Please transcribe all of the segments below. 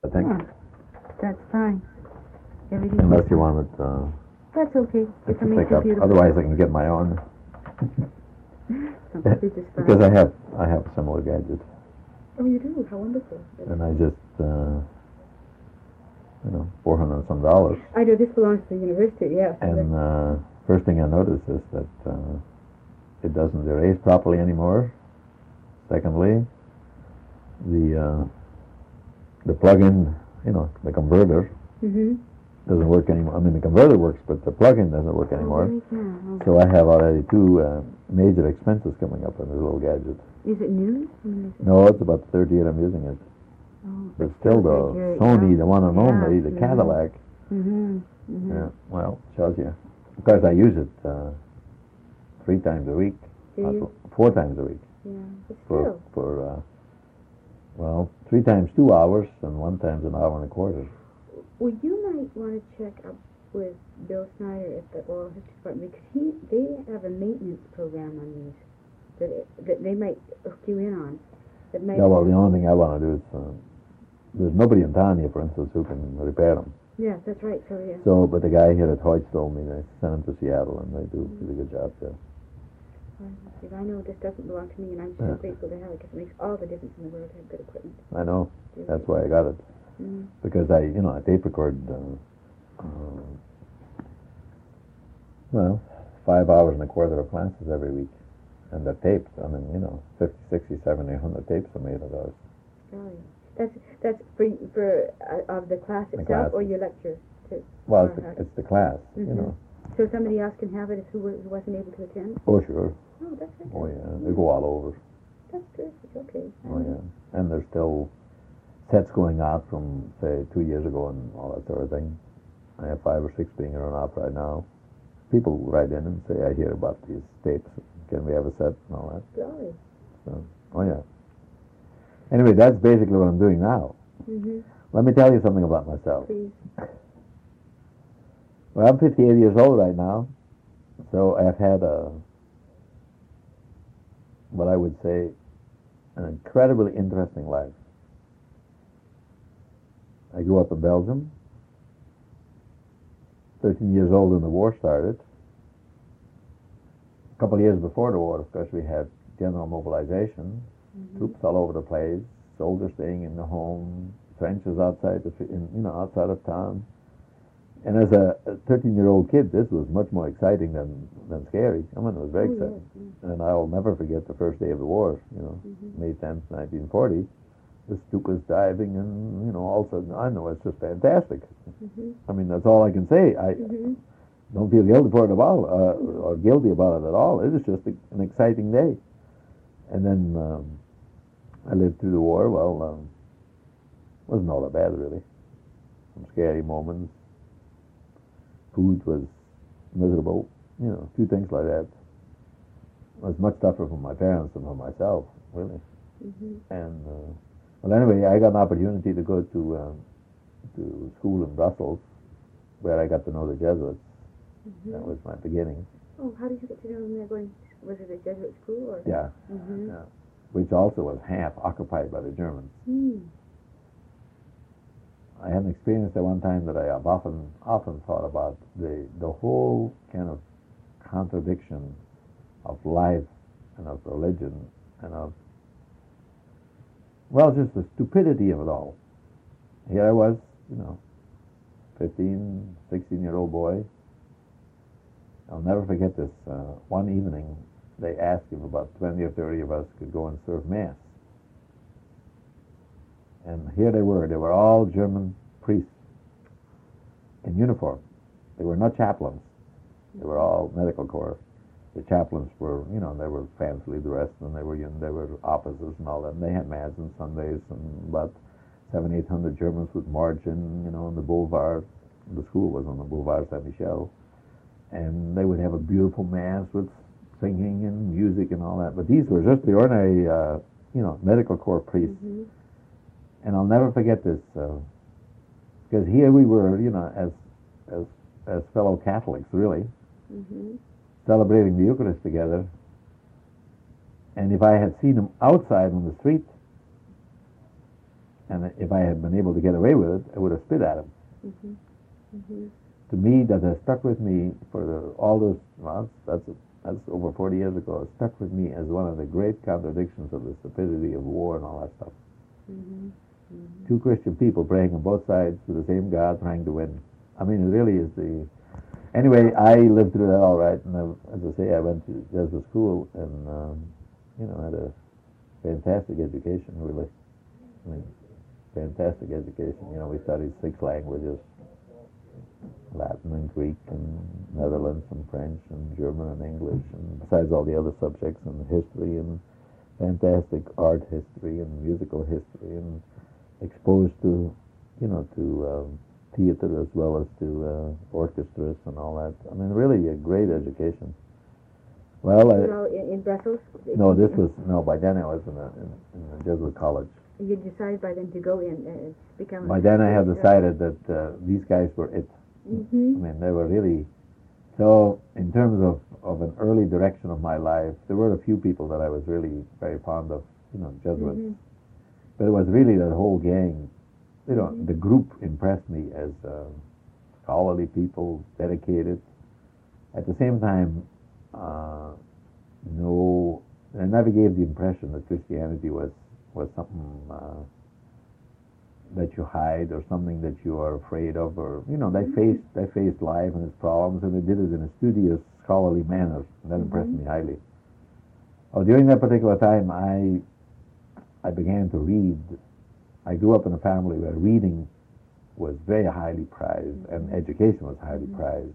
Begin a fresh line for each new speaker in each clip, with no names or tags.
I think.
Huh. That's fine. Everything.
Unless you want it
That's okay. If
to
it makes
pick
you
up.
beautiful.
Otherwise, I can get my own.
This is fine.
Because I have similar gadgets,
Oh, you do? How wonderful.
and I just $400 and some dollars.
I know this belongs to the university, yeah.
And first thing I noticed is that it doesn't erase properly anymore. Secondly, the plug-in, the converter
Mm-hmm.
doesn't work anymore. I mean, the converter works, but the plug-in doesn't work anymore. So I have already two major expenses coming up on this little gadget.
Is it new? I mean, is it
No, it's about the third year I'm using it.
Oh,
But still, the
very
Sony,
young.
the one and
Yeah.
only, the Cadillac.
Mm-hmm. Mm-hmm.
Yeah, well, shows you. Because I use it 3 times a week,
Do you?
4 times a week.
Yeah, but
For
still.
3 times 2 hours and 1 times an hour and a quarter.
Well, you might want to check up with Bill Snyder at the Oral History Department because they have a maintenance program on these that they might hook you in on. That might
Yeah, well, the only thing I want to do is, there's nobody in town here, for instance, who can repair them.
Yeah, that's right. So yeah.
So, but the guy here at Hoyt told me they sent them to Seattle, and they do a pretty good job there.
If I know this doesn't belong to me, and I'm so grateful to have it because it makes all the difference in the world to have good equipment.
I know. That's why I got it.
Mm-hmm.
Because I tape record, 5 hours and a quarter of classes every week. And they're taped. I mean, 50, 60, 70, 100 tapes are made of those.
Really? That's for of the class
The
itself
class.
or your lecture?
Well, it's the class,
So somebody else can have it who wasn't able to attend?
Oh, sure.
Oh, that's right.
Oh, yeah. They go all over.
That's terrific. Okay.
Oh, yeah. And there's still sets going out from, say, 2 years ago and all that sort of thing. I have 5 or 6 being run off right now. People write in and say, I hear about these tapes. Can we have a set and all that?
Golly.
So, oh, yeah. Anyway, that's basically what I'm doing now.
Mm-hmm.
Let me tell you something about myself.
Please.
Well, I'm 58 years old right now, so I've had what I would say, an incredibly interesting life. I grew up in Belgium, 13 years old when the war started. A couple of years before the war, of course, we had general mobilization, troops all over the place, soldiers staying in the home, trenches outside outside of town. And as a 13-year-old kid, this was much more exciting than scary. I mean, it was very exciting.
Yes.
And I'll never forget the first day of the war, May 10th, 1940. The Stukas diving and, all of a sudden, I know it's just fantastic. I mean, that's all I can say. I don't feel guilty for it at all, or guilty about it at all. It was just an exciting day. And then I lived through the war. Well, wasn't all that bad, really. Some scary moments. Food was miserable, a few things like that. It was much tougher for my parents than for myself, really. And well, anyway, I got an opportunity to go to school in Brussels, where I got to know the Jesuits. That was my beginning.
Oh, how did you get to know them? They're going? Was it a Jesuit school or?
Yeah, yeah. Which also was half occupied by the Germans. I had an experience at one time that I have often thought about, the whole kind of contradiction of life and of religion and of, just the stupidity of it all. Here I was, 15, 16-year-old boy. I'll never forget this. One evening, they asked if about 20 or 30 of us could go and serve Mass. And here they were all German priests in uniform. They were not chaplains. They were all medical corps. The chaplains were, they were fancily dressed, and they were officers and all that. And they had Mass on Sundays, and about 700, 800 Germans would march in, on the boulevard. The school was on the Boulevard Saint-Michel. And they would have a beautiful Mass with singing and music and all that. But these were just the ordinary, medical corps priests. And I'll never forget this, because here we were, as fellow Catholics, really, celebrating the Eucharist together. And if I had seen them outside on the street, And if I had been able to get away with it, I would have spit at him.
Mhm. Mhm.
To me, that has stuck with me for all those, well, that's over 40 years ago. It stuck with me as one of the great contradictions of the stupidity of war and all that stuff.
Mhm. Mhm.
Two Christian people praying on both sides to the same God, trying to win. I mean, it really is the. Anyway, I lived through that all right, and as I say, I went to Jesuit school and had a fantastic education. Really, I mean, fantastic education. We studied 6 languages: Latin and Greek and Netherlands and French and German and English, and besides all the other subjects and history and fantastic art history and musical history, and exposed to theater as well as to orchestras and all that. I mean, really a great education. Well,
in Brussels?
no, by then I was in a Jesuit college.
You decided by then to go in and become.
By then I had decided that these guys were it.
Mm-hmm.
I mean, they were really. So, in terms of an early direction of my life, there were a few people that I was really very fond of, Jesuits.
Mm-hmm.
But it was really that whole gang.
Mm-hmm.
The group impressed me as scholarly people, dedicated. At the same time, I never gave the impression that Christianity was something that you hide or something that you are afraid of, or they faced life and its problems, and they did it in a studious, scholarly manner. And that impressed me highly. Oh, during that particular time, I began to read. I grew up in a family where reading was very highly prized and education was highly prized.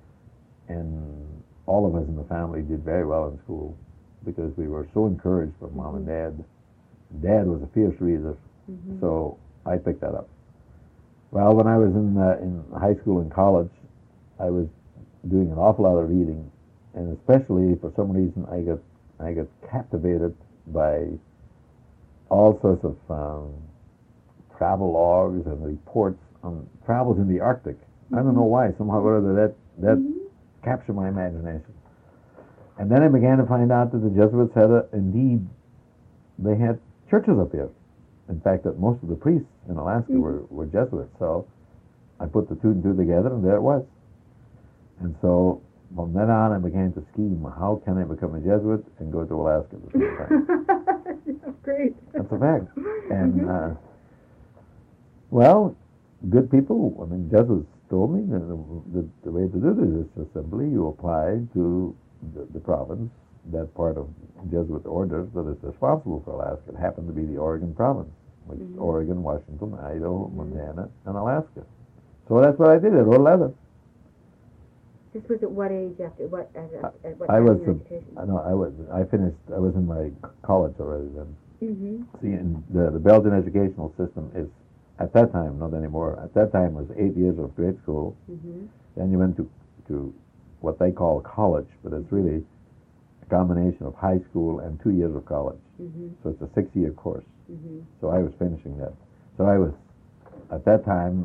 And all of us in the family did very well in school because we were so encouraged by Mom and Dad. Dad was a fierce reader, so I picked that up. Well, when I was in high school and college, I was doing an awful lot of reading, and especially for some reason I got captivated by all sorts of travel logs and reports on travels in the Arctic. I don't know why. Somehow or other that captured my imagination. And then I began to find out that the Jesuits they had churches up here. In fact, that most of the priests in Alaska were Jesuits. So I put the 2 and 2 together, and there it was. And so from then on, I began to scheme, how can I become a Jesuit and go to Alaska at the same time?
That's great.
That's a fact. And, well, good people, I mean, Jesuits told me that the way to do this is just simply you apply to the province, that part of Jesuit order that is responsible for Alaska. It happened to be the Oregon province, which is Oregon, Washington, Idaho, Montana, and Alaska. So that's what I did. I wrote a letter.
This was at what age after what? At what
I
time
was
in your education?
I was in my college already then.
Mm-hmm.
See, in the Belgian educational system is, at that time, not anymore, at that time was 8 years of grade school.
Mm-hmm.
Then you went to what they call college, but it's really a combination of high school and 2 years of college.
Mm-hmm.
So it's a 6-year course.
Mm-hmm.
So I was finishing that. So I was, at that time,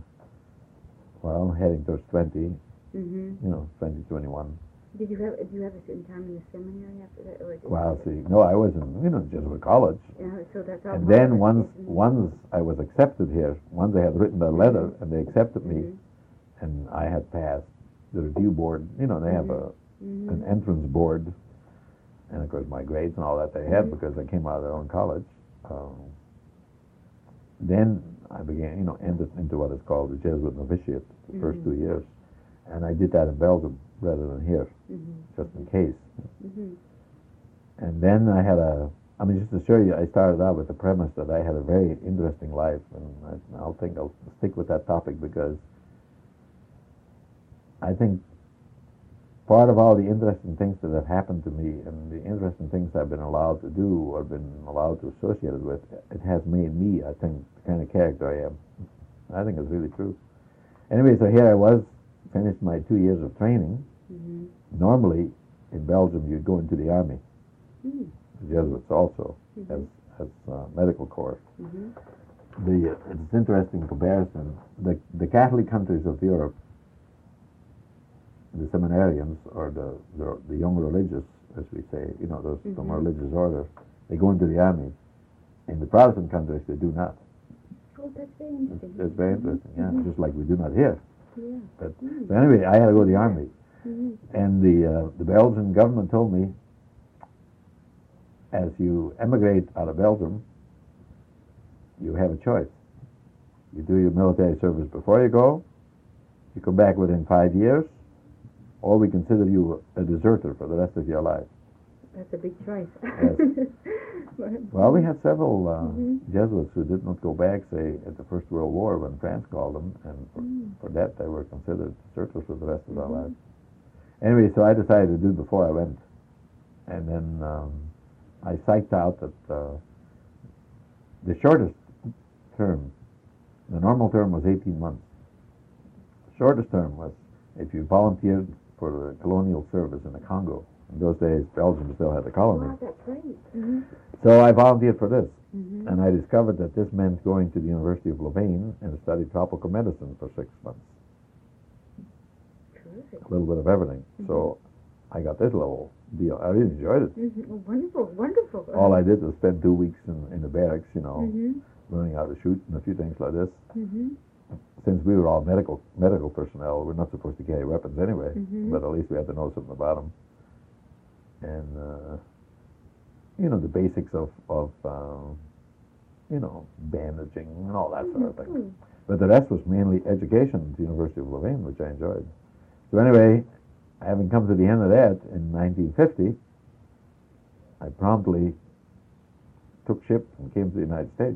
heading towards 20, 20, 21.
Do you have a certain time in the seminary after that? Or
Well, see, no, I was in Jesuit college.
Yeah, so that's all.
And then once I was accepted here, once I had written that letter and they accepted me, and I had passed the review board, they have an entrance board, and of course my grades and all that they had because I came out of their own college. Then I began, entered into what is called the Jesuit novitiate, the first 2 years, and I did that in Belgium rather than here, just in case. And then I had just to show you, I started out with the premise that I had a very interesting life, and I'll stick with that topic because I think part of all the interesting things that have happened to me and the interesting things I've been allowed to do or been allowed to associate it with, it has made me, I think, the kind of character I am. I think it's really true. Anyway, so here I was, finished my 2 years of training. Normally, in Belgium, you'd go into the army. The Jesuits also, as medical corps. It's an interesting comparison. The Catholic countries of Europe, the seminarians, or the young religious, as we say, those from religious order, they go into the army. In the Protestant countries, they do not.
Oh, that's very interesting.
It's very interesting, yeah, just like we do not here.
Yeah.
But so anyway, I had to go to the army, and the Belgian government told me, as you emigrate out of Belgium, you have a choice. You do your military service before you go, you come back within 5 years, or we consider you a deserter for the rest of your life.
That's a big choice.
Yes. Well, we had several Jesuits who did not go back, say, at the First World War when France called them, and for that they were considered deserters for the rest of their lives. Anyway, so I decided to do it before I went, and then I psyched out that the shortest term, the normal term was 18 months. The shortest term was if you volunteered for the colonial service in the Congo. In those days, Belgium still had a colony.
Oh, that's right.
So I volunteered for this, and I discovered that this meant going to the University of Louvain and study tropical medicine for 6 months.
Terrific.
A little bit of everything. So I got this little deal. I really enjoyed it.
Oh, wonderful, wonderful.
All I did was spend 2 weeks in the barracks, you know, learning how to shoot and a few things like this. Since we were all medical personnel, we're not supposed to carry weapons anyway, but at least we had to know something about them. And you know, the basics of you know, bandaging and all that sort of thing. But the rest was mainly education at the University of Louvain, which I enjoyed. So anyway, having come to the end of that in 1950, I promptly took ship and came to the United States.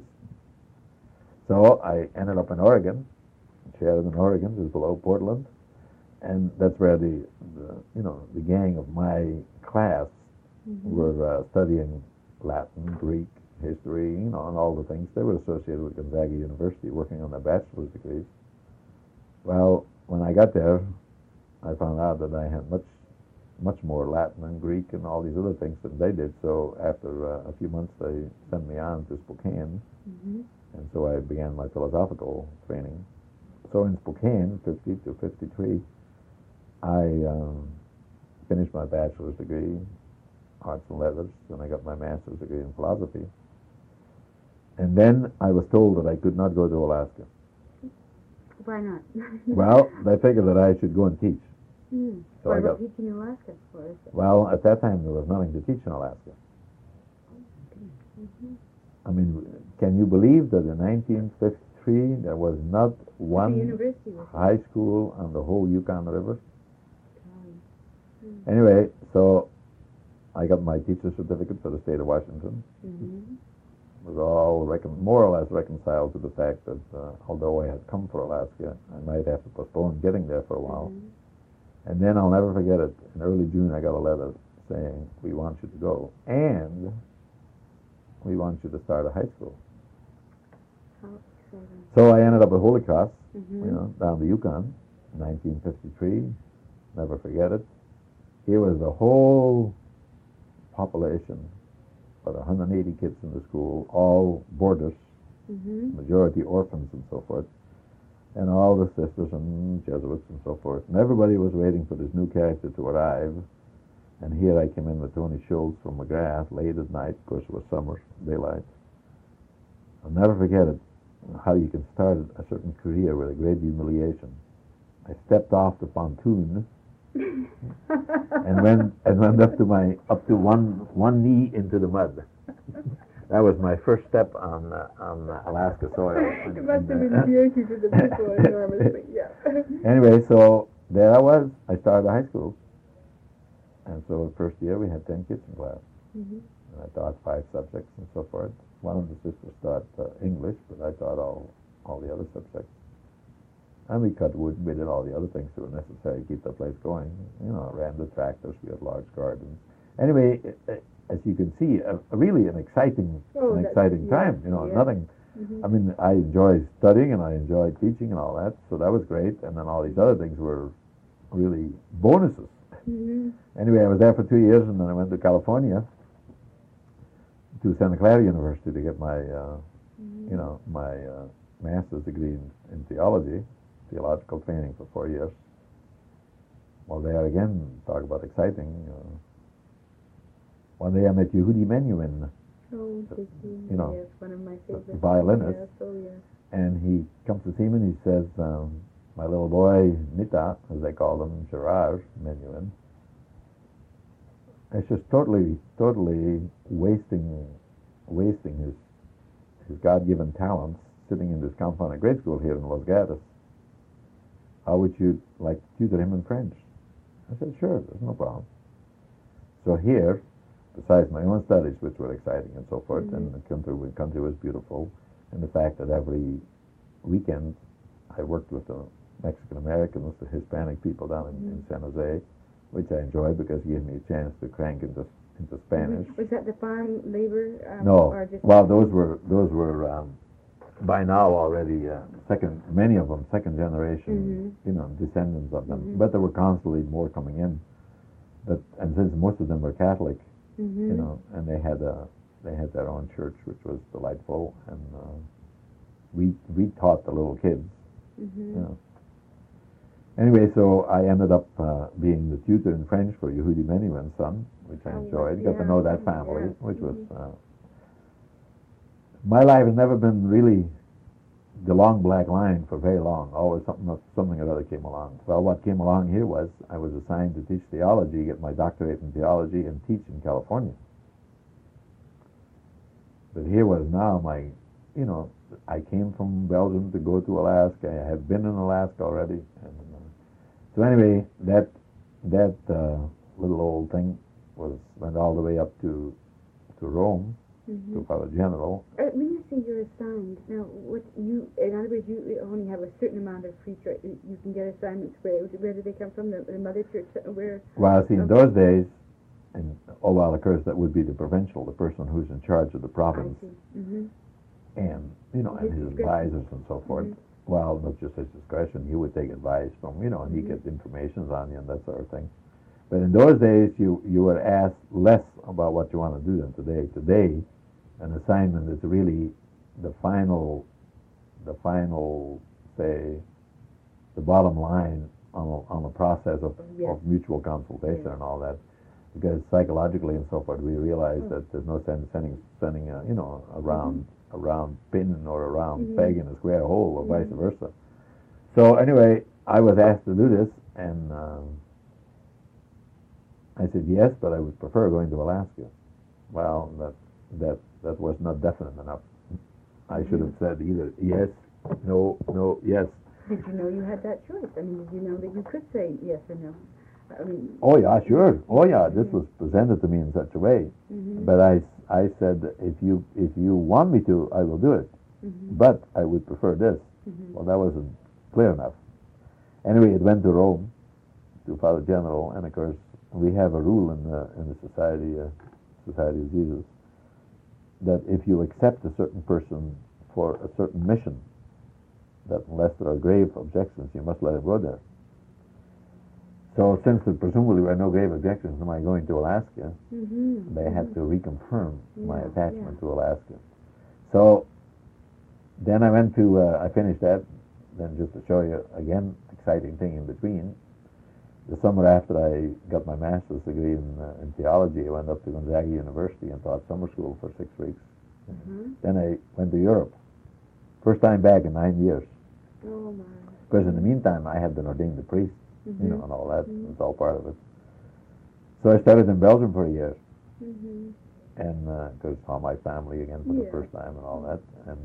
So I ended up in Oregon. Sheridan, Oregon is below Portland, and that's where the you know, the gang of my class were studying Latin, Greek, history, you know, and all the things. They were associated with Gonzaga University, working on their bachelor's degrees. Well, when I got there, I found out that I had much more Latin and Greek and all these other things than they did. So after a few months, they sent me on to Spokane, and so I began my philosophical training. So in Spokane, 50 to 53, I finished my bachelor's degree, arts and letters, and I got my master's degree in philosophy. And then I was told that I could not go to Alaska.
Why not?
Well, they figured that I should go and teach. So
Why
I got,
not teaching in Alaska?
well, at that time there was nothing to teach in Alaska. I mean, can you believe that in 1953 there was not one
university was
high school on the whole Yukon River? Anyway, so I got my teacher's certificate for the state of Washington. Was all more or less reconciled to the fact that although I had come for Alaska, I might have to postpone getting there for a while. And then I'll never forget it. In early June, I got a letter saying, "We want you to go, and we want you to start a high school."
How exciting.
So I ended up at Holy Cross, you know, down the Yukon, 1953. Never forget it. Here was the whole population, about 180 kids in the school, all boarders, majority orphans and so forth, and all the sisters and Jesuits and so forth. And everybody was waiting for this new character to arrive. And here I came in with Tony Schultz from McGrath late at night. Of course, it was summer, daylight. I'll never forget it, how you can start a certain career with a great humiliation. I stepped off the pontoon and went up to one knee into the mud. That was my first step on Alaska soil.
It must have been beautiful for the people, enormously, yeah.
Anyway, so there I was. I started high school. And so the first year we had 10 kids in class. And I taught 5 subjects and so forth. One of the sisters taught English, but I taught all the other subjects. And we cut wood, we did all the other things that were necessary to keep the place going. You know, ran the tractors, we had large gardens. Anyway, as you can see, really an exciting time. You know, nothing. I mean, I enjoyed studying and I enjoyed teaching and all that, so that was great. And then all these other things were really bonuses. Anyway, I was there for 2 years, and then I went to California to Santa Clara University to get my, you know, my master's degree in theology, theological training for 4 years. Well, there again, talk about exciting. One day I met Yehudi Menuhin,
Oh, did you?
You know,
Yes, one of my favorite.
violinist.
Yes, oh, yes.
And he comes to see me and he says, my little boy, Nita, as they call him, Gerard Menuhin, is just totally wasting his God-given talents sitting in this confounded grade school here in Los Gatos. How would you like to tutor him in French? I said, sure, there's no problem. So here, besides my own studies, which were exciting and so forth, and the country was beautiful, and the fact that every weekend I worked with the Mexican Americans, the Hispanic people down in San Jose, which I enjoyed because it gave me a chance to crank into Spanish.
Was that the farm labor?
No.
Or just
well, those were by now already many of them second generation, descendants of them. But there were constantly more coming in. And since most of them were Catholic, and they had their own church, which was delightful, and we taught the little kids, Anyway, so I ended up being the tutor in French for Yehudi Menuhin's son, which I enjoyed. Got to know that family, which was... my life has never been really the long black line for very long. Always something or other came along. Well, what came along here was I was assigned to teach theology, get my doctorate in theology, and teach in California. But here was now my, I came from Belgium to go to Alaska. I had been in Alaska already. And, so anyway, that little old thing went all the way up to Rome, to Father General.
When you say you're assigned, now, in other words, you only have a certain amount of free choice. You can get assignments. Where do they come from? The mother church? Where?
Well, see, in those days, and of course, that would be the provincial, the person who's in charge of the province, and and his advisors and so forth. Well, not just his discretion. He would take advice from, and he'd get information on you and that sort of thing. But in those days, you were asked less about what you want to do than today. Today, an assignment is really the final, say, the bottom line on the process of mutual consultation and all that. Because psychologically and so forth, we realize that there's no sense sending a round pin or a round peg in a square hole or vice versa. So anyway, I was asked to do this, and I said yes, but I would prefer going to Alaska. Well, that was not definite enough. I should have said either yes, no, yes.
Did you know you had that choice? I mean, did you know that you could say yes or no? I mean.
Oh yeah, sure. Oh yeah, this was presented to me in such a way. But I said, if you want me to, I will do it. But I would prefer this. Well, that wasn't clear enough. Anyway, it went to Rome, to Father General, and of course we have a rule in the Society of Jesus that if you accept a certain person for a certain mission, that unless there are grave objections, you must let him go there. So since there presumably were no grave objections to my going to Alaska, they had to reconfirm my attachment to Alaska. So then I went to, I finished that, then just to show you, again, exciting thing in between, the summer after I got my master's degree in theology, I went up to Gonzaga University and taught summer school for 6 weeks. Then I went to Europe. First time back in 9 years.
Oh, my.
Because in the meantime, I had been ordained a priest, and all that. It's all part of it. So I started in Belgium for a year. And because saw my family again for the first time and all that. And,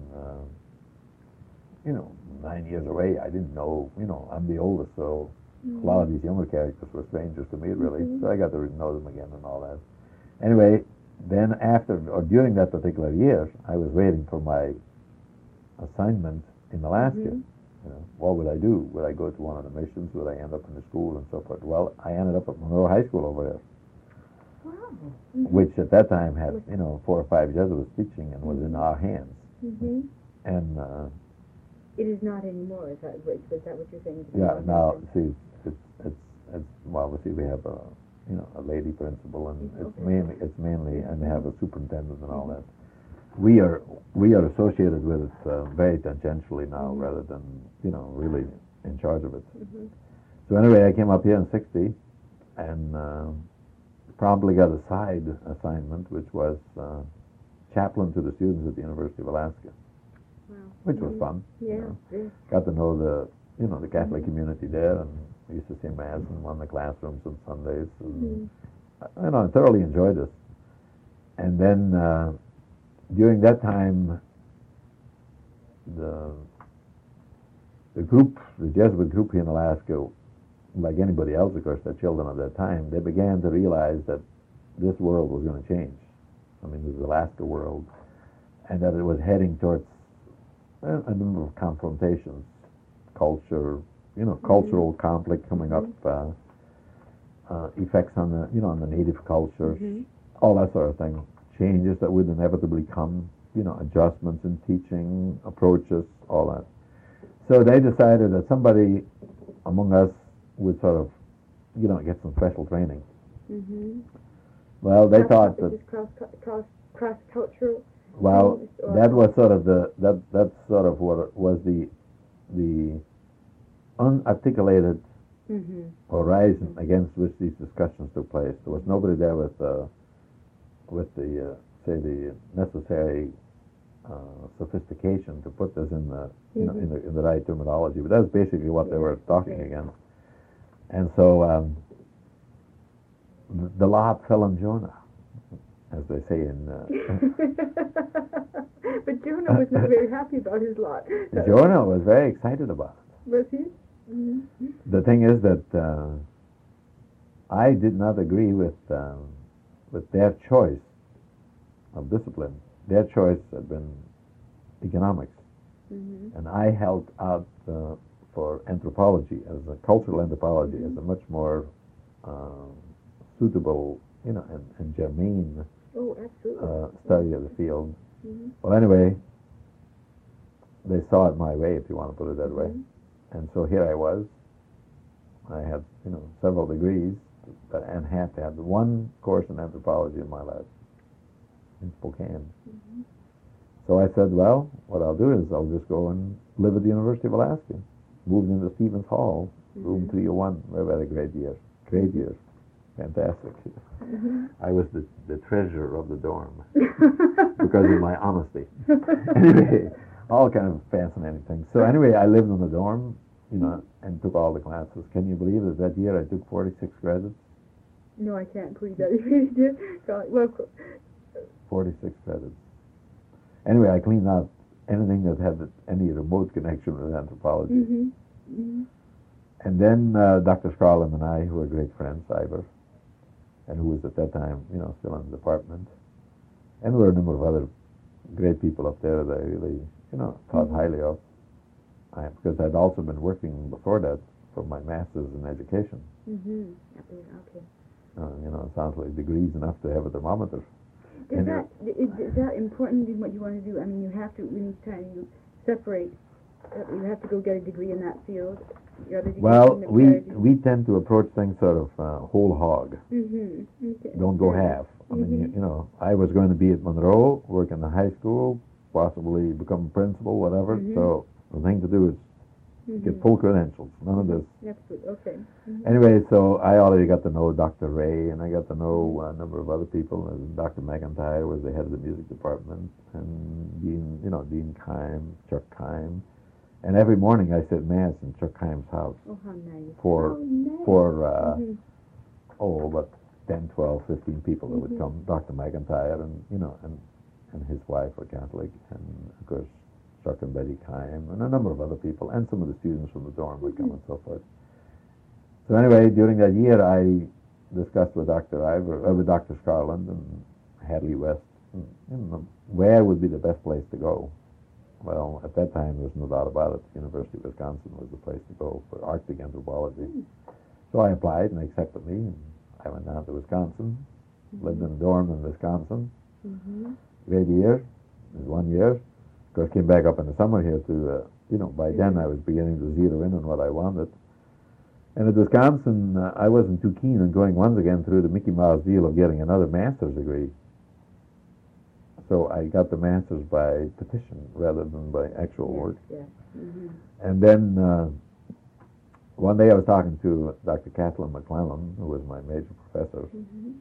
9 years away, I didn't know, I'm the oldest, so a lot of these younger characters were strangers to me, really. So I got to know them again and all that. Anyway, then during that particular year, I was waiting for my assignment in Alaska. What would I do? Would I go to one of the missions? Would I end up in the school and so forth? Well, I ended up at Monroe High School over there.
Wow.
Which at that time had, 4 or 5 Jesuits teaching and was in our hands. And
it is not anymore. Is that what you're saying?
Yeah. Now, see, it's well, see, we have a lady principal, and it's mainly, and they have a superintendent and all that. We are associated with it very tangentially now, rather than really in charge of it. So anyway, I came up here in '60, and promptly got a side assignment, which was chaplain to the students at the University of Alaska.
Wow.
which was fun.
Yeah.
You know.
Yeah.
Got to know the Catholic community there, and we used to say mass in one of the classrooms on Sundays. And, I thoroughly enjoyed this. And then during that time, the Jesuit group here in Alaska, like anybody else, of course, the children of that time, they began to realize that this world was going to change. I mean, this is the Alaska world, and that it was heading towards a number of confrontations, culture, cultural conflict coming up, effects on the native cultures, all that sort of thing, changes that would inevitably come, adjustments in teaching, approaches, all that. So they decided that somebody among us would sort of, get some special training. Well, they thought that
cross cultural.
Well, that was sort of that's sort of what was the unarticulated horizon against which these discussions took place. There was nobody there with the say the necessary sophistication to put this in the in the right terminology. But that's basically what they were talking against. And so the lot fell on Jonah, as they say in.
But Jonah was not very happy about his lot.
Jonah was very excited about it.
Was he?
The thing is that I did not agree with their choice of discipline. Their choice had been economics, and I held out for anthropology as a cultural anthropology as a much more suitable, and germane study of the field. Well, anyway, they saw it my way, if you want to put it that way. And so here I was. I had, several degrees, and had to have one course in anthropology in my life in Spokane. So I said, well, what I'll do is I'll just go and live at the University of Alaska. Moved into Stevens Hall, room 301. We had a great year. Great year. Fantastic. I was the treasurer of the dorm because of my honesty. Anyway, all kind of fascinating things. So anyway, I lived in the dorm, and took all the classes. Can you believe that year I took 46 credits?
No, I can't believe that. You really did. Well,
46 credits. Anyway, I cleaned out anything that had any remote connection with anthropology. And then Dr. Scarlin and I, who were great friends, Ivor, and who was at that time, still in the department, and there were a number of other great people up there that I really, thought highly of, because I'd also been working before that for my master's in education.
Okay.
It sounds like degrees enough to have a thermometer.
Is that important in what you want to do? I mean, you have to, anytime you separate, you have to go get a degree in that field.
Well, we tend to approach things sort of whole hog.
Okay.
Don't go half. I mean, I was going to be at Monroe, work in the high school, possibly become principal, whatever. So the thing to do is get full credentials. None of this.
Absolutely. Okay.
Anyway, so I already got to know Dr. Ray, and I got to know a number of other people. Dr. McIntyre was the head of the music department, and Dean Keim, Chuck Keim. And every morning I said mass in Chuck Keim's house.
Oh, how nice.
For about 10, 12, 15 people that would come. Dr. McIntyre and his wife were Catholic, and of course Chuck and Betty Keim, and a number of other people, and some of the students from the dorm would come and so forth. So anyway, during that year, I discussed with with Dr. Scarland and Hadley West, where would be the best place to go. Well, at that time, there's no doubt about it. University of Wisconsin was the place to go for Arctic anthropology. So I applied, and they accepted me, and I went down to Wisconsin, lived in a dorm in Wisconsin. Great year. It was 1 year. Of course, came back up in the summer here to, by then I was beginning to zero in on what I wanted. And at Wisconsin, I wasn't too keen on going once again through the Mickey Mouse deal of getting another master's degree. So I got the master's by petition rather than by actual work. And then one day I was talking to Dr. Kathleen McClellan, who was my major professor,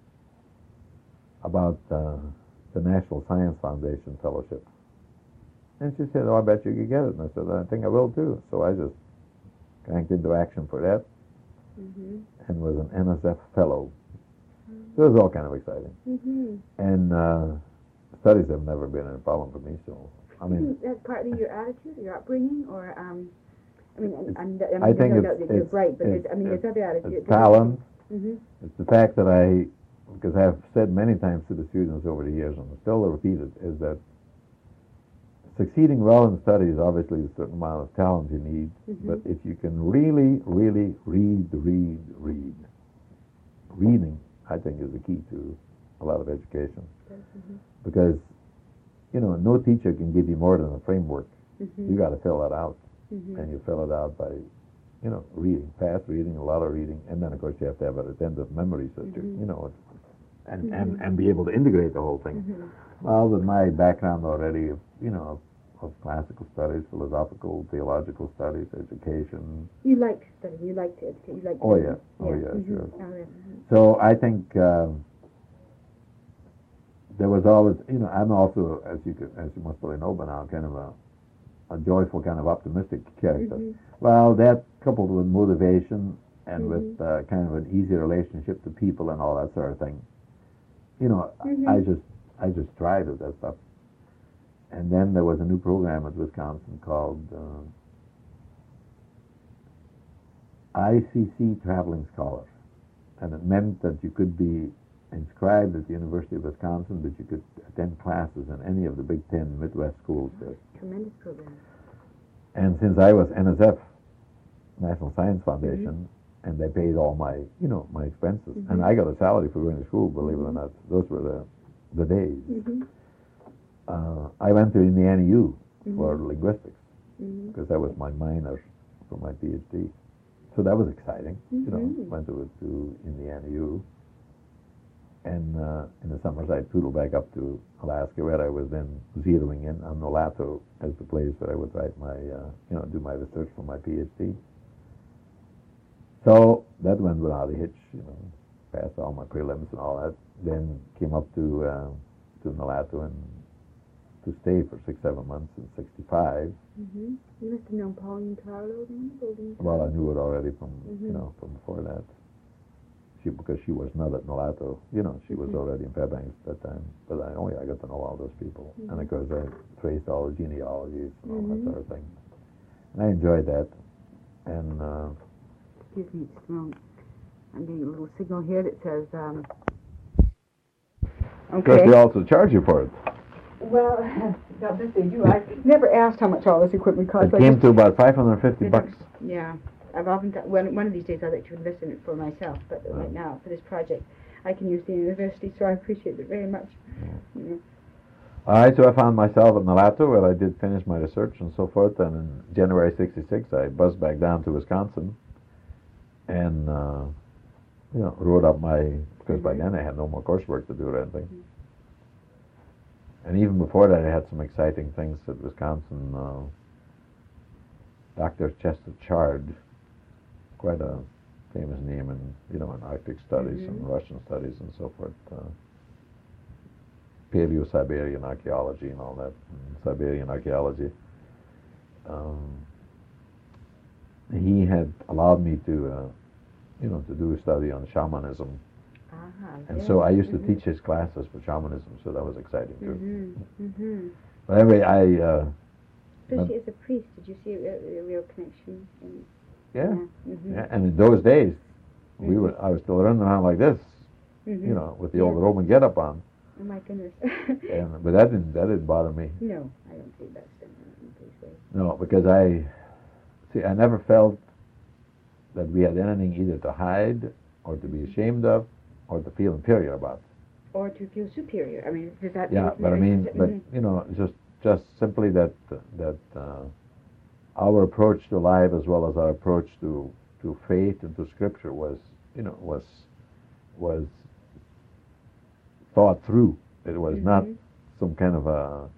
about the National Science Foundation Fellowship. And she said, "Oh, I bet you could get it." And I said, "I think I will too." So I just cranked into action for that and was an NSF fellow. So it was all kind of exciting. And studies have never been a problem for me. So I mean,
that's partly your attitude, your upbringing, or I mean,
I think
no doubt that you're bright, but there's other attitude.
It's talent. It's the fact that because I've said many times to the students over the years, and I still repeat it, is that succeeding well in studies, obviously, a certain amount of talent you need, but if you can really, really read, reading, I think, is the key to a lot of education. Because, no teacher can give you more than a framework. You got to fill that out. And you fill it out by, reading, fast reading, a lot of reading, and then, of course, you have to have an attentive memory system, and be able to integrate the whole thing. Well, with my background already of classical studies, philosophical, theological studies, education.
You like study. You like to educate. You like.
Oh yeah. Sure.
Oh, yeah.
So I think there was always, I'm also, as you must probably know by now, kind of a joyful, kind of optimistic character. Well, that coupled with motivation and with kind of an easy relationship to people and all that sort of thing, I just tried it, that stuff. And then there was a new program at Wisconsin called ICC Traveling Scholar. And it meant that you could be inscribed at the University of Wisconsin, but you could attend classes in any of the Big Ten Midwest schools there.
Tremendous program.
And since I was NSF, National Science Foundation, and they paid all my, my expenses, and I got a salary for going to school, believe it or not. Those were the days. I went to Indiana U for linguistics because that was my minor for my PhD. So that was exciting. Went to Indiana U. And in the summers, I'd poodle back up to Alaska, where I was then zeroing in on Nulato as the place where I would write my, do my research for my PhD. So that went without a hitch, passed all my prelims and all that. Then came up to Nulato and to stay for 6-7 months in '65.
You must have known Pauline Carlo then?
Well, I knew it already from, from before that. Because she was not at Nulato, she was already in Fairbanks at that time. But I got to know all those people. And of course, I traced all the genealogies and all that sort of thing. And I enjoyed that. And
excuse me, just a moment. I'm getting a little signal here that says,
okay. They also charge you for it.
Well, God bless you. I never asked how much all this equipment cost.
It came to about $550.
Yeah. I've often one of these days I'd like to invest in it for myself, but right now for this project I can use the university, so I appreciate it very much.
All right, so I found myself at Nulato where I did finish my research and so forth, and in January '66 I buzzed back down to Wisconsin and wrote up because by then I had no more coursework to do or anything. And even before that I had some exciting things at Wisconsin. Dr. Chester Chard, quite a famous name in Arctic studies and Russian studies and so forth, Paleo-Siberian archaeology and all that, and Siberian archaeology. He had allowed me to, to do a study on shamanism, and so I used to teach his classes for shamanism, so that was exciting too. But anyway,
especially as a priest, did you see a real connection?
Yeah. And in those days, I was still running around like this, with the old Roman get-up on.
Oh my goodness.
But that didn't bother me.
No, I don't see that in these ways.
No, because I never felt that we had anything either to hide or to be ashamed of or to feel inferior about.
Or to feel superior. I mean, does that?
Yeah, but I mean, just simply that our approach to life as well as our approach to faith and to Scripture was thought through. It was not some kind of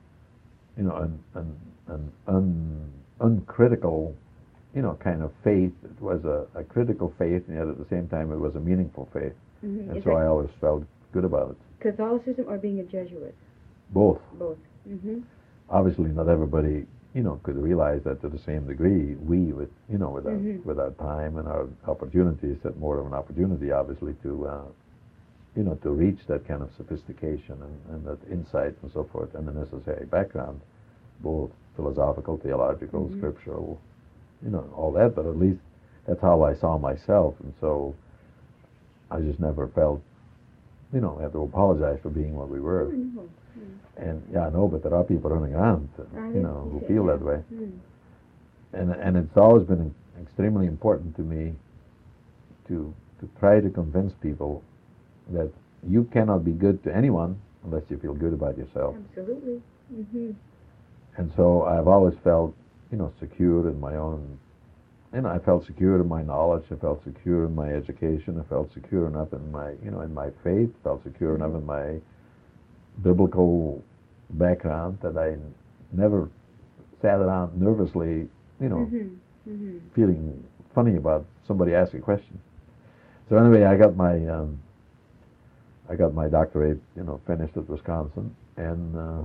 an uncritical, kind of faith. It was a critical faith, and yet at the same time it was a meaningful faith. And so I always felt good about it.
Catholicism or being a Jesuit?
Both.
Both.
obviously not everybody, could realize that to the same degree. We, with with our time and our opportunities, had more of an opportunity, obviously, to reach that kind of sophistication and that insight and so forth, and the necessary background, both philosophical, theological, scriptural, all that. But at least that's how I saw myself, and so I just never felt, had to apologize for being what we were. And yeah, I know, but there are people running around, who feel that way. And it's always been extremely important to me to try to convince people that you cannot be good to anyone unless you feel good about yourself.
Absolutely.
And so I've always felt, secure in my own. I felt secure in my knowledge. I felt secure in my education. I felt secure enough in my, in my faith. Felt secure enough in my biblical background that I never sat around nervously, feeling funny about somebody asking a question. So anyway, I got my doctorate, finished at Wisconsin, and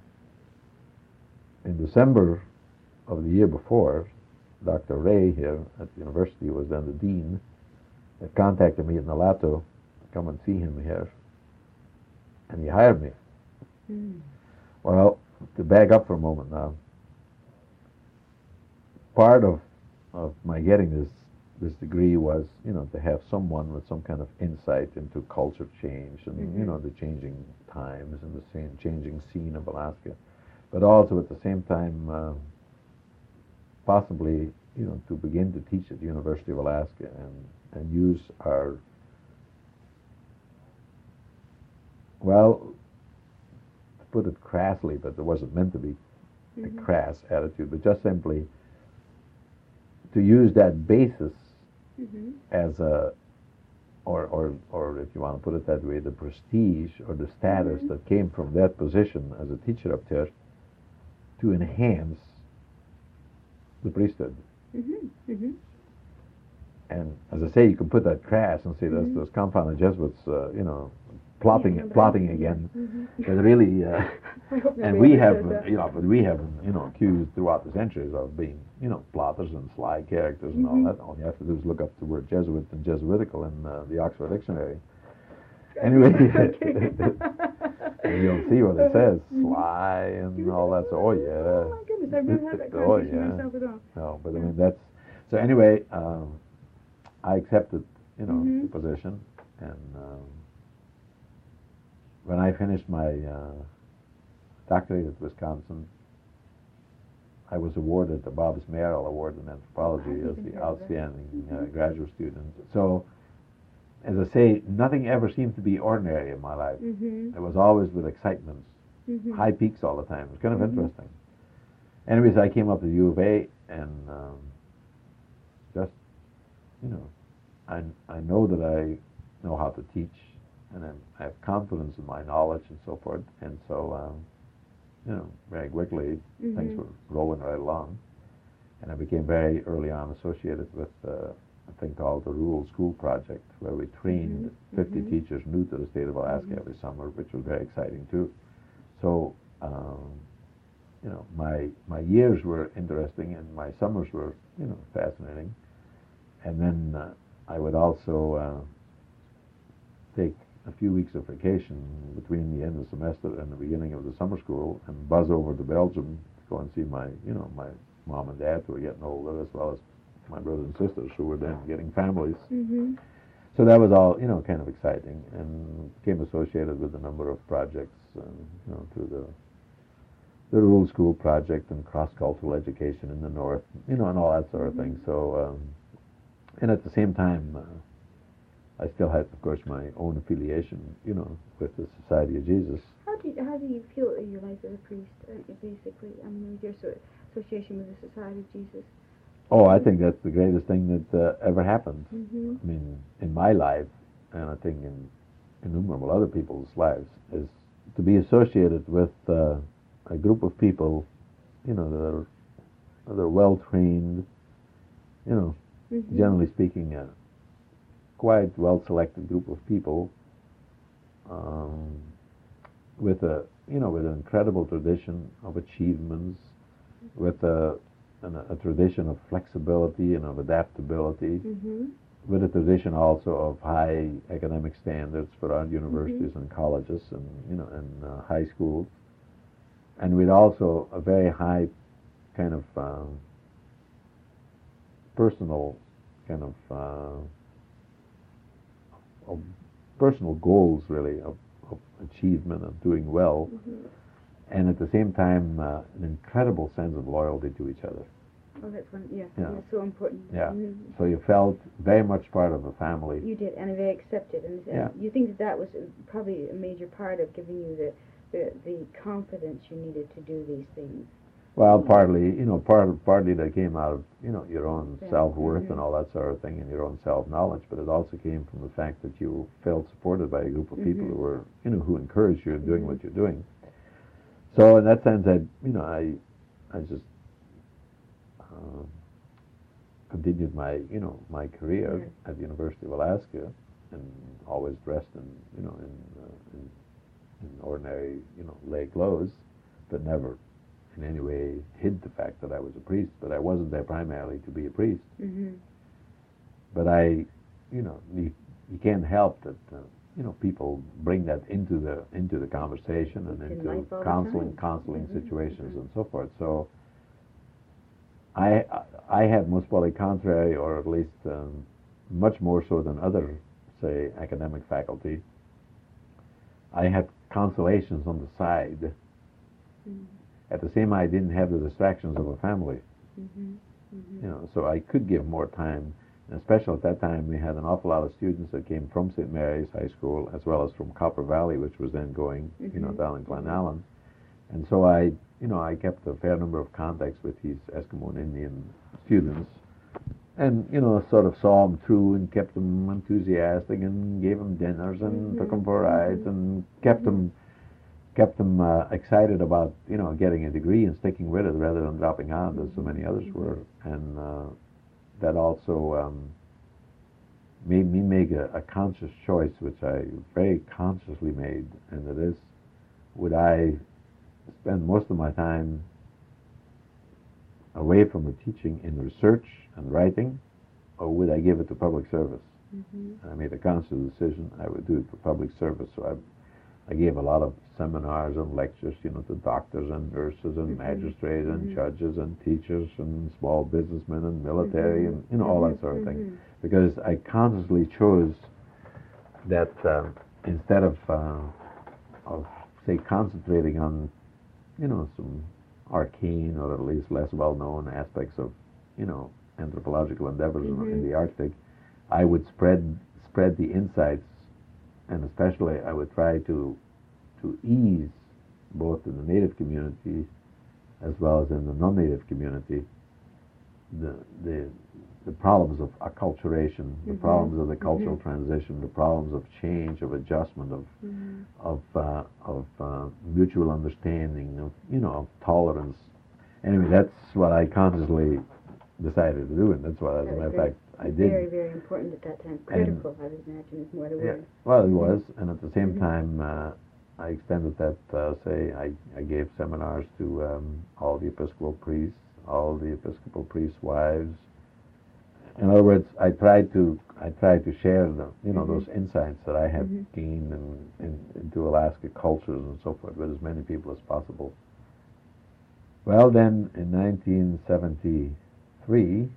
in December of the year before, Dr. Ray here at the university was then the dean. Had contacted me in Nalato to come and see him here, and he hired me. Well, to back up for a moment now, part of my getting this degree was, to have someone with some kind of insight into culture change and, the changing times and the changing scene of Alaska, but also at the same time, possibly, to begin to teach at the University of Alaska and use our, well, to put it crassly, but it wasn't meant to be a crass attitude, but just simply to use that basis as a, or if you want to put it that way, the prestige or the status that came from that position as a teacher up there to enhance the priesthood. And as I say, you can put that crass and say those confounded Jesuits, plotting again. But really, and we have, but we have been, accused throughout the centuries of being, plotters and sly characters and all that. All you have to do is look up the word Jesuit and Jesuitical in the Oxford Dictionary. Anyway, and you'll see what it says, sly and all that. So, oh yeah.
Oh my goodness, I've never had that conversation myself at all.
No, but I mean that's. So anyway, I accepted, the position, and when I finished my doctorate at Wisconsin, I was awarded the Bobbs Merrill Award in anthropology as the outstanding graduate student. So, as I say, nothing ever seemed to be ordinary in my life. It was always with excitement, high peaks all the time. It was kind of interesting. Anyways, I came up to U of A, and just, I know that I know how to teach, and I have confidence in my knowledge and so forth. And so, very quickly, things were rolling right along. And I became very early on associated with a thing called the Rural School Project, where we trained 50 teachers new to the state of Alaska every summer, which was very exciting too. So, my years were interesting, and my summers were, fascinating. And then I would also take a few weeks of vacation between the end of the semester and the beginning of the summer school and buzz over to Belgium to go and see my mom and dad, who were getting older, as well as my brothers and sisters, who were then getting families. So that was all, kind of exciting, and became associated with a number of projects, through the Rural School Project and cross-cultural education in the North, and all that sort of thing. So, and at the same time, I still had, of course, my own affiliation, with the Society of Jesus.
How do you feel in your life as a priest, basically, with your association with the Society of Jesus?
Oh, I think that's the greatest thing that ever happened. I mean, in my life, and I think in innumerable other people's lives, is to be associated with a group of people, that are well trained, generally speaking, a quite well selected group of people, with a with an incredible tradition of achievements, with a tradition of flexibility and of adaptability, with a tradition also of high academic standards for our universities and colleges and high schools, and with also a very high kind of personal kind of personal goals really of achievement of doing well, and at the same time an incredible sense of loyalty to each other.
Oh, that's one. Yeah, that's so important.
Yeah. So you felt very much part of a family.
You did, and very accepted, and you think that was probably a major part of giving you the confidence you needed to do these things.
Well, partly, partly that came out of your own self-worth and all that sort of thing, and your own self-knowledge. But it also came from the fact that you felt supported by a group of people who were, who encouraged you in doing what you're doing. So in that sense, I just continued my, my career at the University of Alaska, and always dressed in, in ordinary, lay clothes, but never in any way hid the fact that I was a priest. But I wasn't there primarily to be a priest. But you can't help that, people bring that into the conversation and into counseling situations and so forth. So I had most probably contrary, or at least much more so than other, say, academic faculty, I had consolations on the side. At the same time, I didn't have the distractions of a family. So I could give more time, and especially at that time, we had an awful lot of students that came from St. Mary's High School, as well as from Copper Valley, which was then going, down in Glen Allen. And so I kept a fair number of contacts with these Eskimo and Indian students, and sort of saw them through and kept them enthusiastic and gave them dinners and took them for rides and kept them excited about getting a degree and sticking with it rather than dropping out as so many others were. And that also made me make a conscious choice, which I very consciously made, and that is, would I spend most of my time away from the teaching in research and writing, or would I give it to public service? And I made a conscious decision I would do it for public service. So I gave a lot of seminars and lectures, to doctors and nurses and magistrates and judges and teachers and small businessmen and military and all that sort of thing, because I consciously chose that instead of say concentrating on some arcane or at least less well-known aspects of anthropological endeavors in the Arctic, I would spread the insights, and especially I would try to ease both in the native community as well as in the non-native community the problems of acculturation, the problems of the cultural transition, the problems of change, of adjustment, of mutual understanding, of tolerance. Anyway, that's what I consciously decided to do, and that's what, as a matter of fact, I did.
Very, very important at that time. Critical, I would imagine, is more the word.
Well, it was, and at the same time, I extended that. I gave seminars to all the Episcopal priests, all the Episcopal priests' wives. In other words, I tried to share those insights that I had gained into Alaska cultures and so forth with as many people as possible. Well, then in 1973,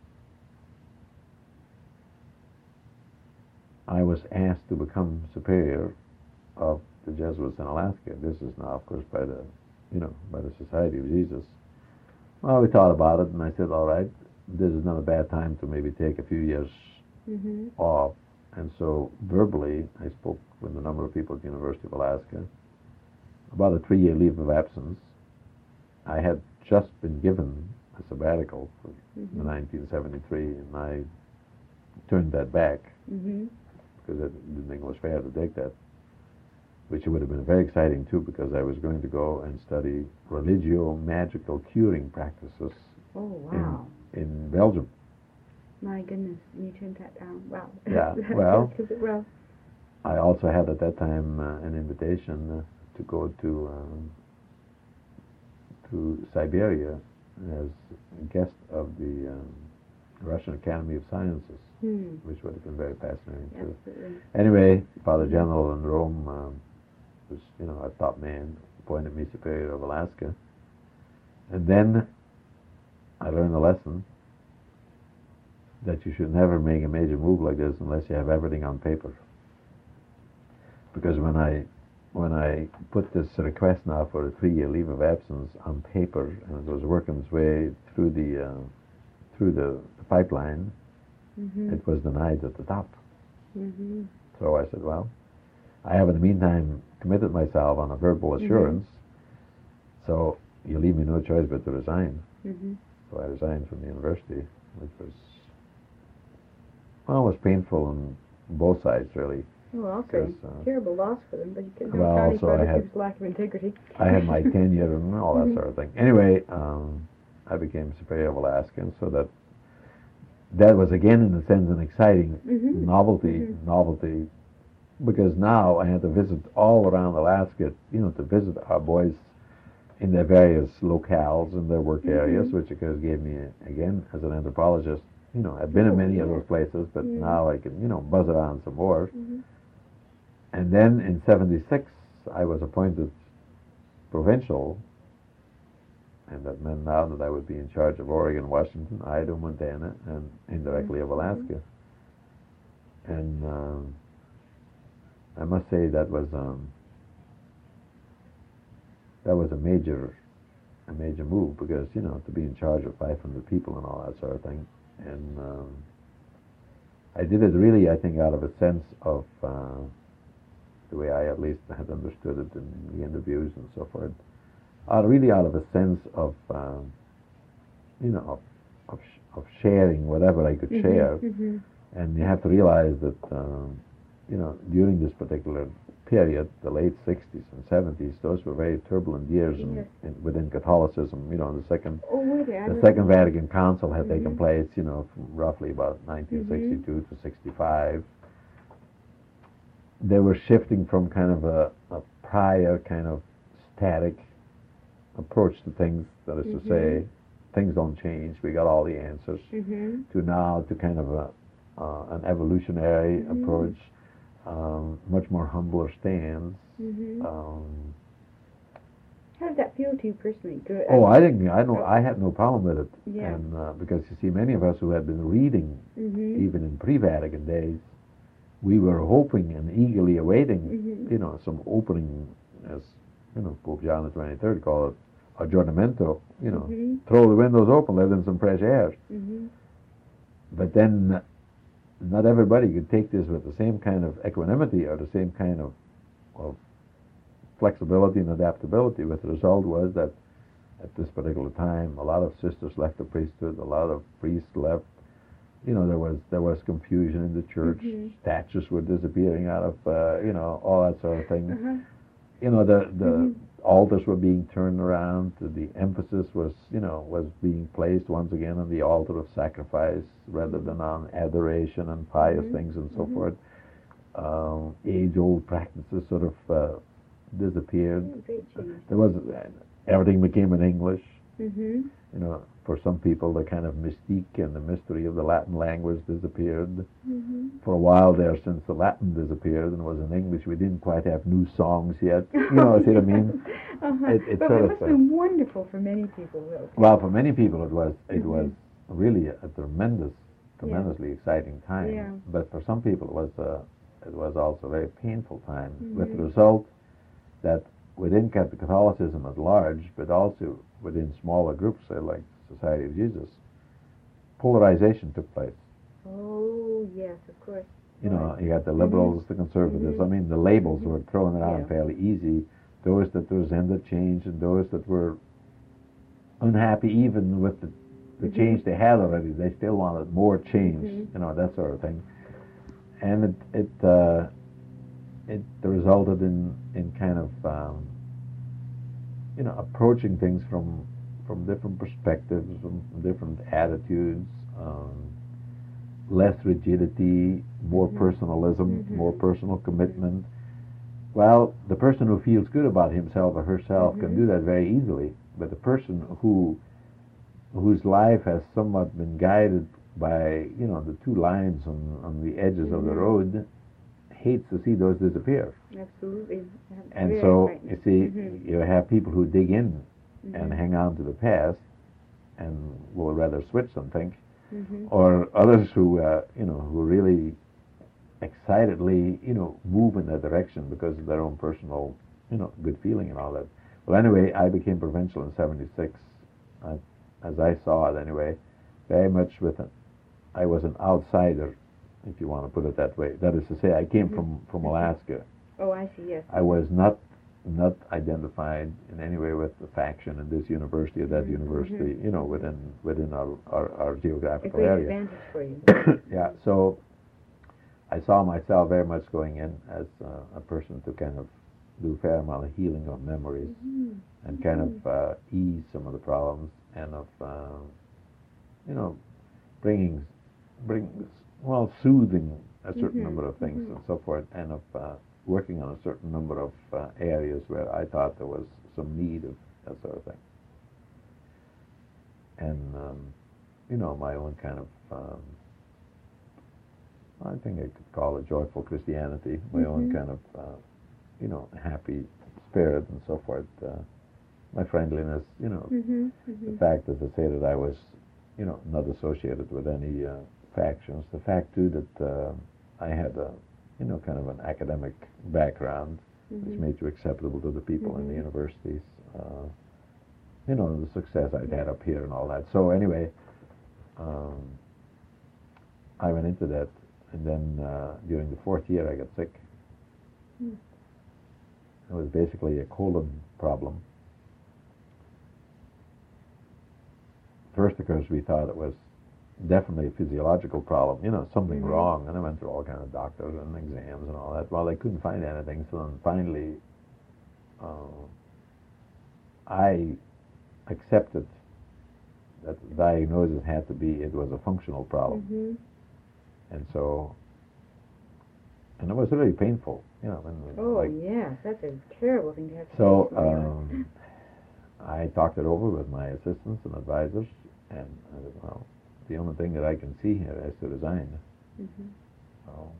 I was asked to become superior of the Jesuits in Alaska. This is now, of course, by the Society of Jesus. Well, we thought about it, and I said, all right, this is not a bad time to maybe take a few years off. And so verbally, I spoke with a number of people at the University of Alaska about a 3-year leave of absence. I had just been given a sabbatical for 1973, and I turned that back because I didn't think it was fair to take that, which would have been very exciting too, because I was going to go and study religio-magical curing practices in Belgium.
My goodness, and you turned that down. Wow.
Yeah, well, I also had at that time an invitation to go to Siberia as a guest of the Russian Academy of Sciences, which would have been very fascinating too.
Absolutely.
Anyway, Father General in Rome was, a top man, appointed me Superior of Alaska. And then I learned a lesson that you should never make a major move like this unless you have everything on paper. Because when I put this request now for a 3-year leave of absence on paper, and it was working its way through the pipeline, it was denied at the top. So I said, well, I have in the meantime committed myself on a verbal assurance, so you leave me no choice but to resign. So I resigned from the university, which was, well, it was painful on both sides, really.
Well, also terrible loss for them, but you can
well,
account
also
for
I
it
had
his lack of integrity.
I had my tenure and all that sort of thing. Anyway, I became Superior of Alaska, and so that was again, in a sense, an exciting novelty, because now I had to visit all around Alaska, to visit our boys in their various locales and their work areas, which of course gave me, again, as an anthropologist, I've been in many of those places, but now I can, buzz around some more. And then in '76, I was appointed provincial, and that meant now that I would be in charge of Oregon, Washington, Idaho, Montana, and indirectly of Alaska. And I must say that was a major move, because to be in charge of 500 people and all that sort of thing. And I did it really, I think, out of a sense of the way I at least had understood it in the interviews and so forth. Really out of a sense of of sharing whatever I could share. And you have to realize that during this particular period, the late '60s and '70s, those were very turbulent years within Catholicism. The Second Vatican Council had taken place, from roughly about 1962 to '65. They were shifting from kind of a prior kind of static approach to things, that is to say, things don't change, we got all the answers, to now to kind of an evolutionary approach, much more humbler stance.
How did that feel to you personally?
I had no problem with it, and because you see, many of us who had been reading, even in pre-Vatican days, we were hoping and eagerly awaiting, some opening, as Pope John the 23rd called it, aggiornamento. Throw the windows open, let in some fresh air. But then, not everybody could take this with the same kind of equanimity or the same kind of flexibility and adaptability. With the result was that at this particular time, a lot of sisters left the priesthood, a lot of priests left. There was confusion in the church. Statues were disappearing out of, all that sort of thing. The altars were being turned around. The emphasis was being placed once again on the altar of sacrifice rather than on adoration and pious things and so forth. Age-old practices sort of disappeared. There was everything became in English. For some people, the kind of mystique and the mystery of the Latin language disappeared. For a while there, since the Latin disappeared and was in English, we didn't quite have new songs yet. See what I mean?
But it must have been wonderful for many people, though.
Well, for many people, it was really a tremendously exciting time.
Yeah.
But for some people, it was also a very painful time, with the result that within Catholicism at large, but also within smaller groups, say like Society of Jesus, polarization took place.
Oh, yes, of course.
You got the liberals, the conservatives. I mean, the labels were thrown around fairly easy. Those that resented change and those that were unhappy even with the change they had already. They still wanted more change, that sort of thing. And it resulted in kind of approaching things from different perspectives, from different attitudes, less rigidity, more personalism, more personal commitment. Well, the person who feels good about himself or herself can do
Mhm.
that very easily, but the person whose life has somewhat been guided by, the two lines on the edges of the
Mhm.
road hates to see those disappear.
Absolutely. That's
And
very
so, you
frightening.
see,
Mhm.
you have people who dig in and
Mhm.
hang on to the past and will rather switch than think,
Mhm.
or others who really excitedly, move in that direction because of their own personal, good feeling and all that. Well, anyway, I became provincial in '76, uh, as I saw it anyway, very much I was an outsider, if you want to put it that way. That is to say, I came
Mhm.
from
Mhm.
Alaska.
Oh, I see. Yes.
I was not identified in any way with the faction in this university or that
Mhm.
university,
Mhm. Mhm.
within our
A
geographical
great
area.
advantage for you.
Yeah, so I saw myself very much going in as a person to kind of do a fair amount of healing of memories
Mhm.
and kind
Mhm.
of ease some of the problems and of you know bringing bring well soothing a certain
Mhm.
number of things
Mhm.
and so forth and of working on a certain number of areas where I thought there was some need of that sort of thing and my own kind of I think I could call it joyful Christianity, my own
Mhm.
kind of happy spirit and so forth. My friendliness,
Mhm.
the
Mhm.
fact, as I say, that I was, not associated with any factions. The fact too that I had a, kind of an academic background, which
Mhm.
made you acceptable to the people in the
Mhm.
universities. The success I'd
Yeah.
had up here and all that. So anyway, um, I went into that, and then during the fourth year, I got sick.
Mm.
It was basically a colon problem. First, because we thought it was definitely a physiological problem, something
Mhm.
wrong. And I went through all kind of doctors and exams and all that. Well, they couldn't find anything. So then finally, uh, I accepted that the diagnosis had to be it was a functional problem.
Mhm.
And so, and it was really painful,
Oh,
like
yeah. That's a terrible thing to have to face.
so.
My God.
I talked it over with my assistants and advisors, and I said, well, the only thing that I can see here is to resign.
Mhm.
So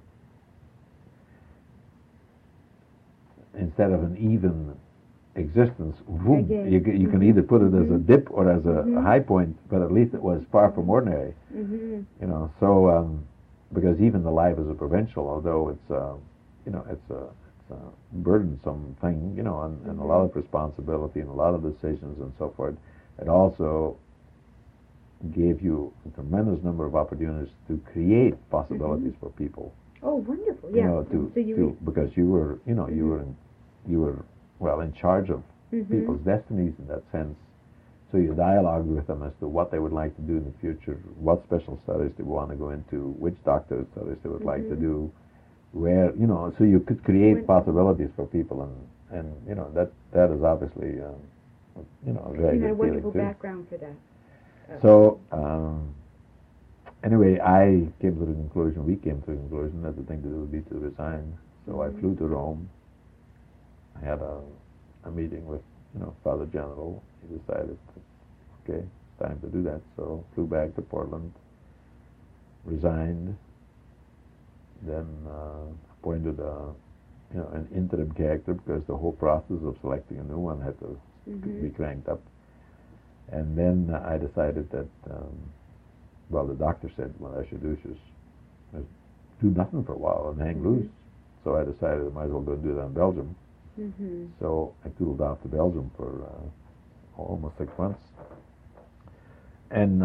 instead of an even existence, boom,
Again.
you can
Mhm.
either put it as a
Mhm.
dip or as a
Mhm.
high point, but at least it was far from
Mhm.
ordinary,
Mhm.
So because even the life as a provincial, although it's a burdensome thing, and a lot
Mhm.
of responsibility and a lot of decisions and so forth, it also gave you a tremendous number of opportunities to create
Mhm.
possibilities for people.
Oh, wonderful. Yeah.
To
So you.
because you were
Mhm.
you were well in charge of
Mhm.
people's destinies in that sense. So you dialogued with them as to what they would like to do in the future, what special studies they want to go into, which doctorate studies they would like to
Mhm.
do, where so you could create
When.
possibilities for people, and that is obviously a very
You had a
good feeling
wonderful
too.
background for that.
So anyway, I came to the conclusion, we came to the conclusion that the thing to do would be to resign. So I
Mhm.
flew to Rome. I had a meeting with Father General. He decided, okay, it's time to do that. So flew back to Portland, resigned, then appointed an interim character because the whole process of selecting a new one had to be
Mhm.
cranked up. And then I decided that, well, the doctor said what I should do is do nothing for a while and hang loose.
Mhm.
So I decided I might as well go and do that in Belgium.
Mhm.
So I tooled off to Belgium for almost 6 months. And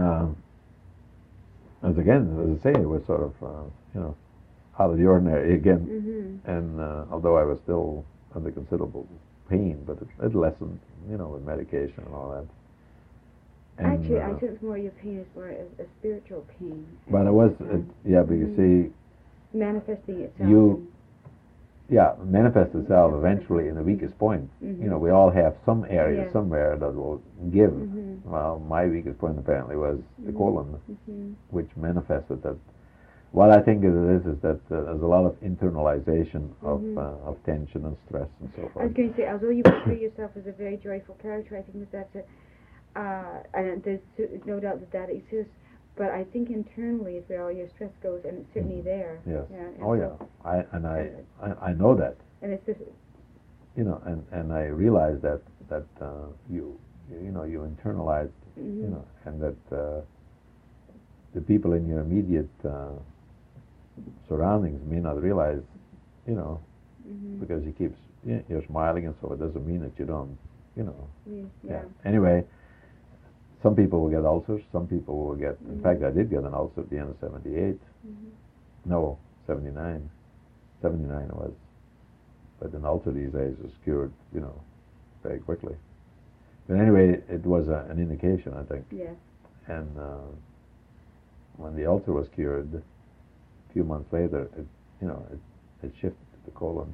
as again, as I say, it was sort of, out of the ordinary again.
Mhm.
And although I was still under considerable pain, but it lessened, with medication and all that. And
Actually, I sense more your pain is more a spiritual pain
but it
at
was,
that time.
yeah, but you see,
Manifesting itself
you
in
yeah, manifests itself
some sort of
eventually in the
Mhm.
weakest point.
Mhm.
We all have some area
Yes.
somewhere that will give.
Mhm.
Well, my weakest point apparently was the
Mhm.
colon,
Mhm.
which manifested that what I think it is that there's a lot of internalization of tension and stress and so
I was
forth.
going to say, although you portray yourself as a very joyful character, I think that that's and there's no doubt that that exists. But I think internally is where all your stress goes, and it's certainly there.
Yes.
Yeah,
Oh yeah. I know that.
And it's just,
You know, and I realize that you internalize, you know, and that the people in your immediate surroundings may not realize, you know, because you're smiling and so it doesn't mean that you don't, you know.
yeah.
Anyway, some people will get ulcers. Some people will get. In fact, I did get an ulcer at the end of '78. No, '79. '79 it was. But an ulcer these days is cured, you know, very quickly. But anyway, it was an indication, I think.
Yes.
And when the ulcer was cured, a few months later, it shifted to the colon.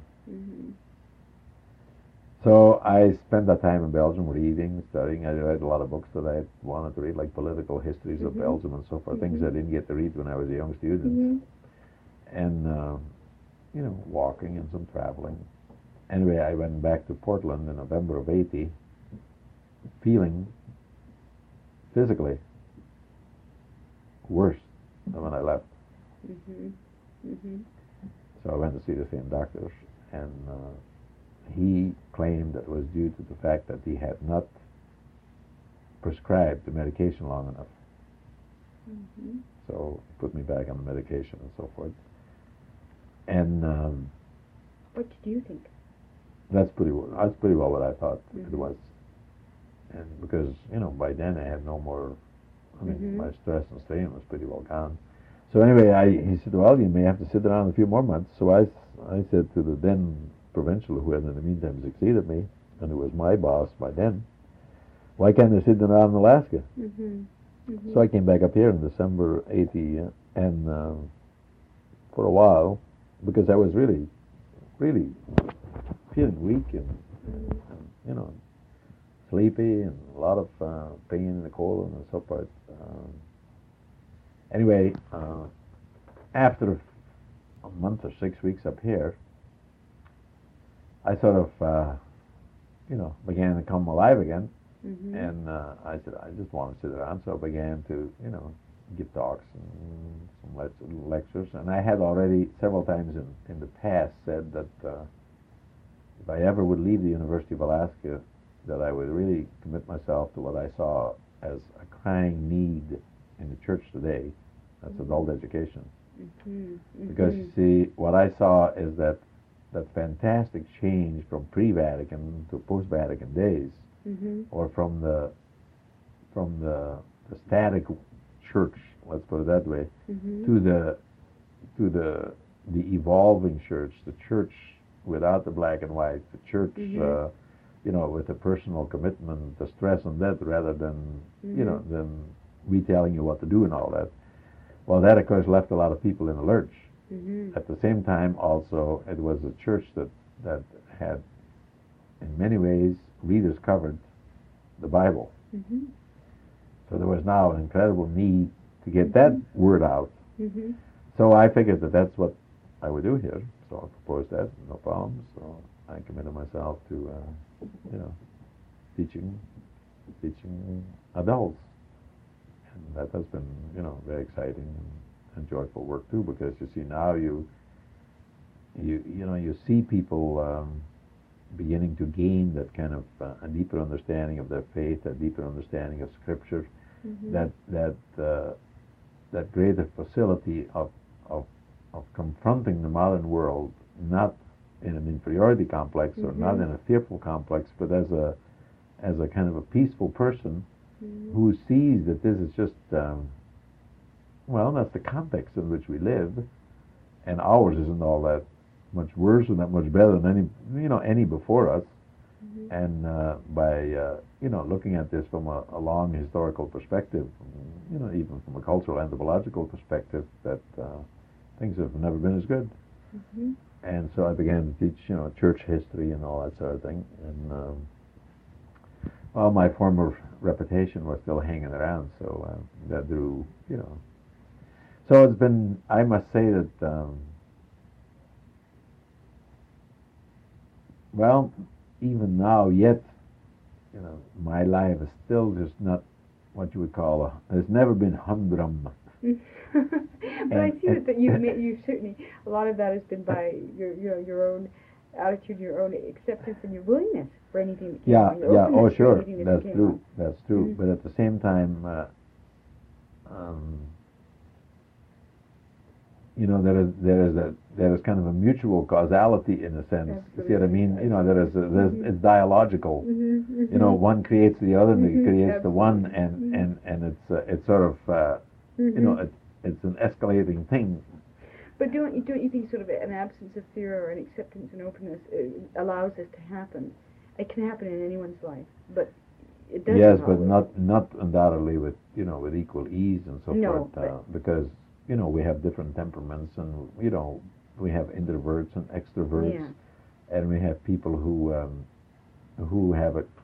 So I spent that time in Belgium reading, studying. I read a lot of books that I wanted to read, like political histories of Belgium and so forth, things I didn't get to read when I was a young student. And, you know, walking and some traveling. Anyway, I went back to Portland in November of '80, feeling physically worse than when I left. So I went to see the same doctor, and he claimed that it was due to the fact that he had not prescribed the medication long enough. So he put me back on the medication and so forth. And
what did you think?
That's pretty well what I thought it was. And because, you know, by then I had no more, I mean, my stress and strain was pretty well gone. So anyway, he said, well, you may have to sit around a few more months. So I said to the then provincial, who had in the meantime succeeded me, and who was my boss by then, why can't I sit around in Alaska? So I came back up here in December '80, and for a while, because I was really feeling weak and you know, sleepy and a lot of pain in the colon and so forth. Anyway, after a month or 6 weeks up here, I sort of, you know, began to come alive again. And I said, I just want to sit around. So I began to, you know, give talks and some lectures. And I had already several times in the past said that if I ever would leave the University of Alaska, that I would really commit myself to what I saw as a crying need in the church today. That's adult education. Because, you see, what I saw is that fantastic change from pre-Vatican to post-Vatican days, or from the static church, let's put it that way, to the evolving church, the church without the black and white, the church, you know, with a personal commitment, the stress and that, rather than you know, than we telling you what to do and all that. Well, that of course left a lot of people in a lurch. At the same time, also, it was a church that had, in many ways, rediscovered the Bible. So there was now an incredible need to get that word out. So I figured that that's what I would do here. So I proposed that, no problem. So I committed myself to, you know, teaching adults. And that has been, you know, very exciting and joyful work too, because you see now you know, you see people beginning to gain that kind of a deeper understanding of their faith, a deeper understanding of Scripture, that greater facility of confronting the modern world, not in an inferiority complex or not in a fearful complex, but as a kind of a peaceful person who sees that this is just well, that's the context in which we live, and ours isn't all that much worse and that much better than any before us. And by you know, looking at this from a long historical perspective, you know, even from a cultural anthropological perspective, that things have never been as good. And so I began to teach, you know, church history and all that sort of thing. And well, my former reputation was still hanging around, so that drew, you know. So it's been. I must say that. Well, even now, yet, my life is still just not what you would call a. It's never been humdrum.
But I see that you certainly a lot of that has been by your own attitude, your own acceptance, and your willingness for anything that came
Yeah,
on. Your
yeah. Oh,
openness for
sure.
anything that
That's
came
true.
on.
That's true.
Mhm.
But at the same time, um, there is kind of a mutual causality in a sense. You see what I mean?
Absolutely.
It's dialogical. One creates the other, and it creates the one, and it's sort of it's an escalating thing.
But don't you think sort of an absence of fear or an acceptance and openness allows this to happen? It can happen in anyone's life, but it doesn't.
Yes, but
always.
not undoubtedly with with equal ease and so
No,
forth, because we have different temperaments, and we have introverts and extroverts,
Yeah.
and we have people who have a